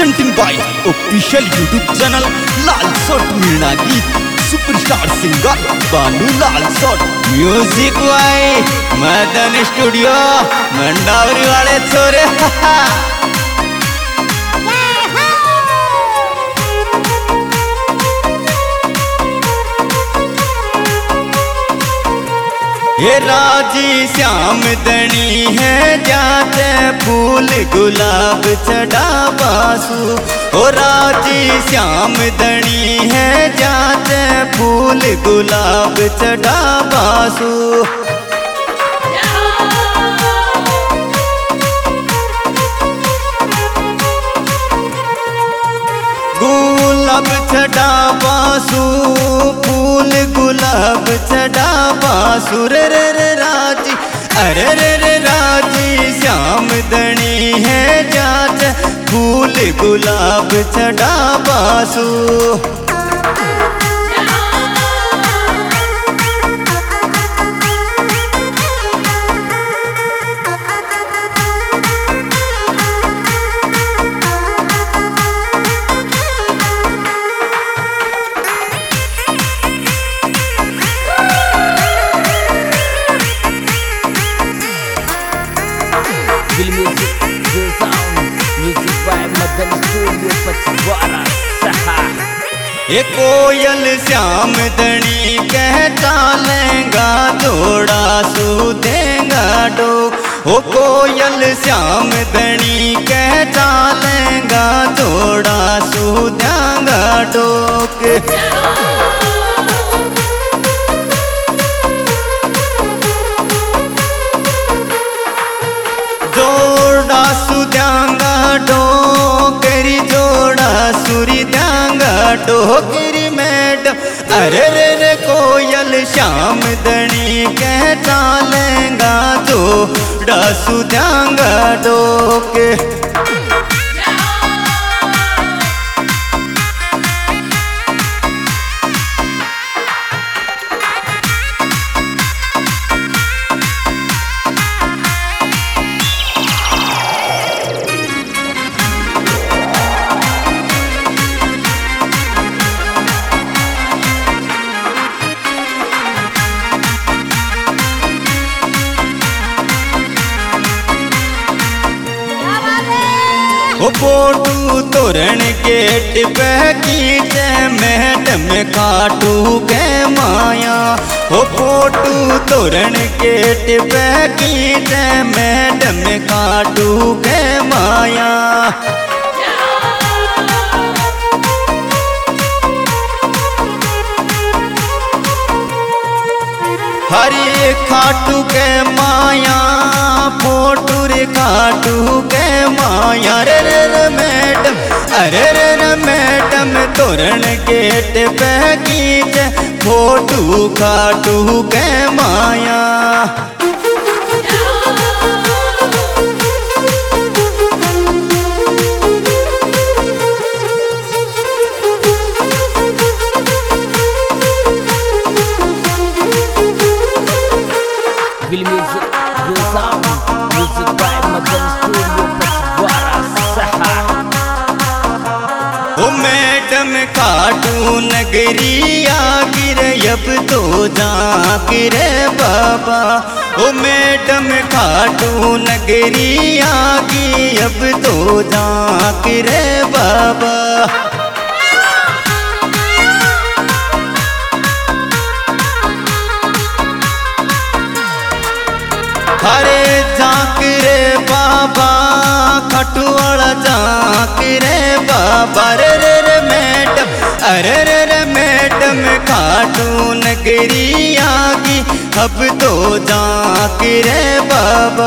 presenting by official YouTube channel Lalsot Meena गीत superstar singer बानू Lalsot music by Madan studio Mandawari वाले छोरे ये राजी श्याम दणी है जाते फूल गुलाब चढ़ा बासु। ओ राजी श्याम दणी है जाते फूल गुलाब चढ़ा बासु। गुलाब चढ़ा बासु फूल गुलाब चढ़ा बासु रे रे रे राजी अरे रे रे राजी श्याम दणी है जात फूल गुलाब चढ़ा बासु। ये कोयल श्याम दणी कहता लेंगा जोड़ा सू देगा डोक। ओ कोयल श्याम दणी कहता लेंगा जोड़ा सू देगा डोक। जोड़ा सू देगा डोकरी जोड़ा सूरी देगा डोकरी मैडम अरे रे रे कोयल श्याम दणी कहता लेंगा जोड़ा सू देगा डोके। ओ पोटू तोरण गेट पे कीचे मैडम काटू के माया। ओ पोटू तोरण गेट पे कीचे मैडम काटू के माया। हरे खाटू के माया फोटू रे खाटू के माया रे रे मैडम अरे रे रे मैडम तोरण गेट पे कीचे फोटू खाटू के माया। ओ मैडम खाटू नगरी आगिर अब तो जागिर बाबा। ओ मैडम खाटू नगरी आगी अब तो जागिर बाबा। हरे जाकिरे बाबा खटुआला जाकिरे बाबा रे रे रे मैडम अरे रे रे मैडम खाटू नगरी आगी अब तो जाकिरे बाबा।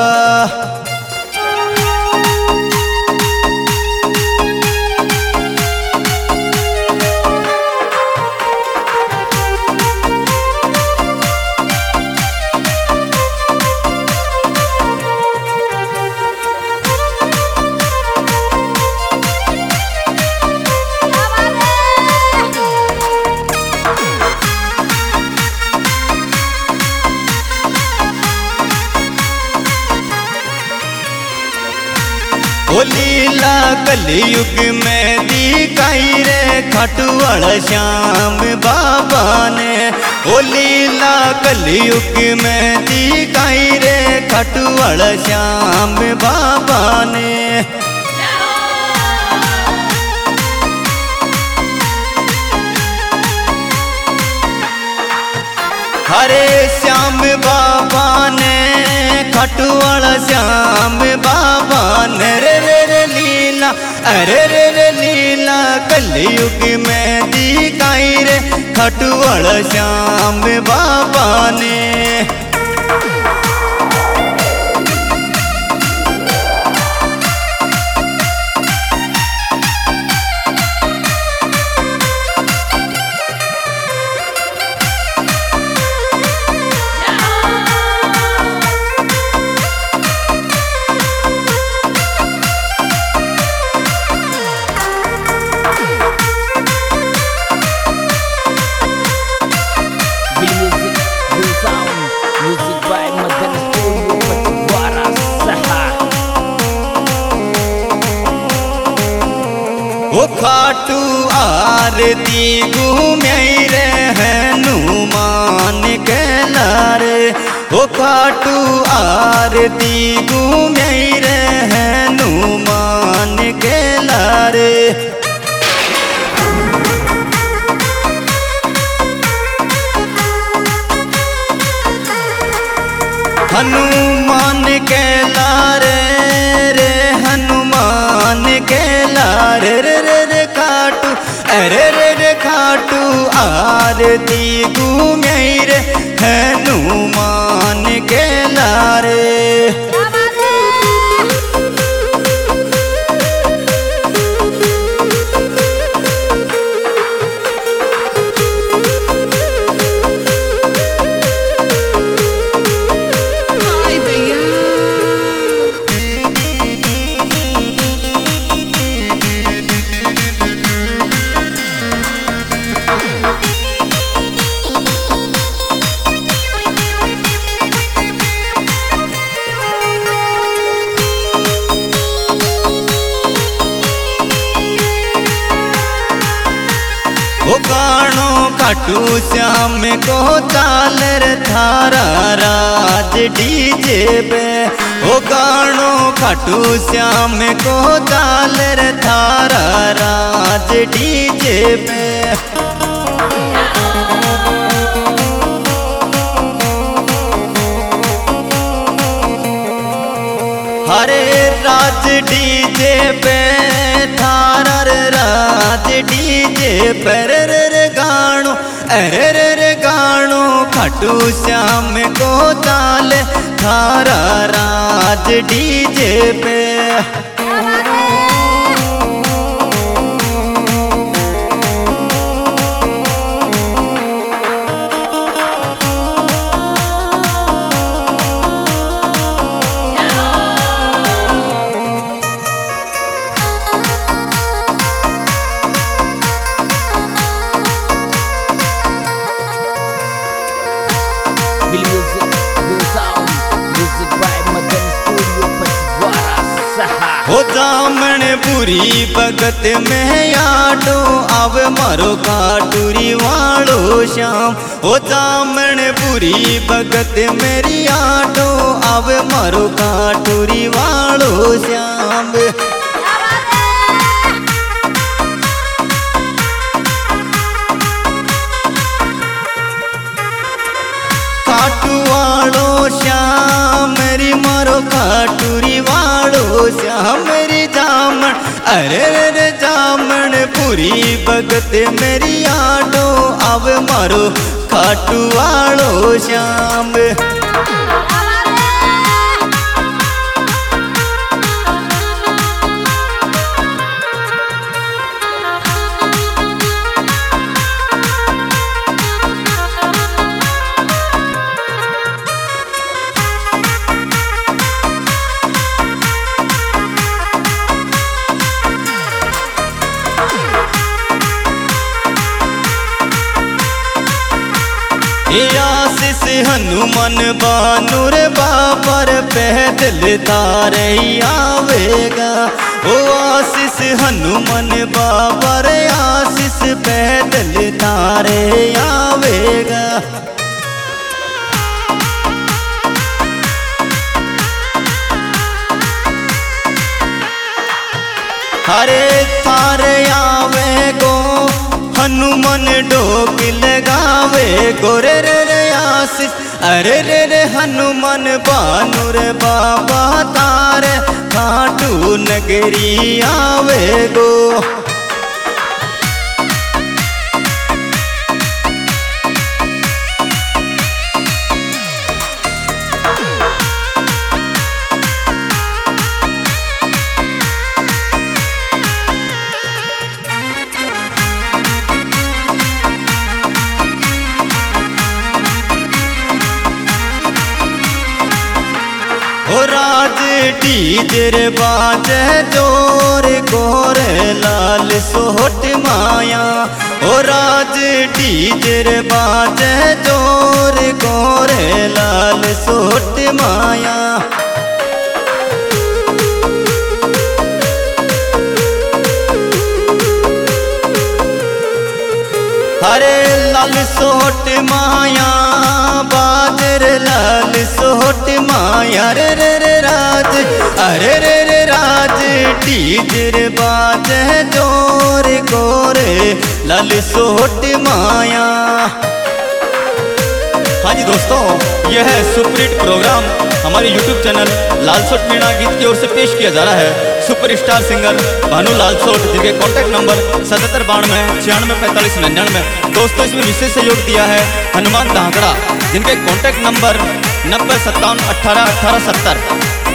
ओ लीला कलयुग में दिखाई रे खाटूवाल श्याम बाबा ने। ओ लीला कलयुग में दिखाई रे खाटूवाल श्याम बाबा ने। हरे श्याम बाबा ने खाटूवाल श्याम बाबा ने रे रे रे लीला अरे रे रे लीला कलयुग में दिखाई रे खाटूवाल श्याम बाबा ने। ओ खाटू आरती घूमई रे हनुमान के लारे। ओ खाटू आरती घूमई रे हनुमान के लारे। हनुमान के लारे रे हनुमान के लारे रे रे रे खाटू अरे रे रे खाटू आरती घूमई रे हनुमान के लारे। ओ गाणो खाटू श्याम को चालर थारा राज डीजे पे। ओ गाणो खाटू श्याम को चालर थारा राज डीजे पे। हरे राज डीजे पे थारा राज डीजे पर रे गाणो अरे रे रे गाणो खाटू श्याम को चाल थारा राज डीजे पे। हो जामन बुरी भगत में आटो आव मारो खाटूरी वालो श्याम। हो जामन बुरी भगत मेरी आटो आव मारो खाटूरी वालो श्याम। खाटू वालो श्याम मेरी मारो खाटूरी वालो श्याम मेरी जामन अरे रे जामन पूरी भगत मेरी आटो अब मारो खाटू वालो श्याम। आशीष हनुमान बानुर बापर पैदल तारे आवेगा। ओ आशीष हनुमान बाबा रे आशीष पैदल तारे आवेगा। हरे थारे आवे गो हनुमान डोक लगावे गोरे रे आशीष अरे रे हनुमान बानु रे बाबा तारे खाटू नगरी आवे गो। ओ राज डीजर बाजे जोर गोर लाल सोहट माया। ओ राज डीजर बाजे जोर गोर लाल सोहट माया। हरे लाल सोहट माया बाजर लाल सोहट माया रे राज अरे रे राज डीजर बाजे जोर गोरे लाल सोहट माया। हाँ जी दोस्तों, यह है सुपरहिट प्रोग्राम हमारे YouTube चैनल लालसोट मीणा गीत की ओर से पेश किया जा रहा है। सुपरस्टार सिंगर भानु लालसोट, जिनके कॉन्टैक्ट नंबर 7792 964599। दोस्तों, इसमें विशेष सहयोग दिया है हनुमान धांकड़ा, जिनके कॉन्टैक्ट नंबर 9057181870।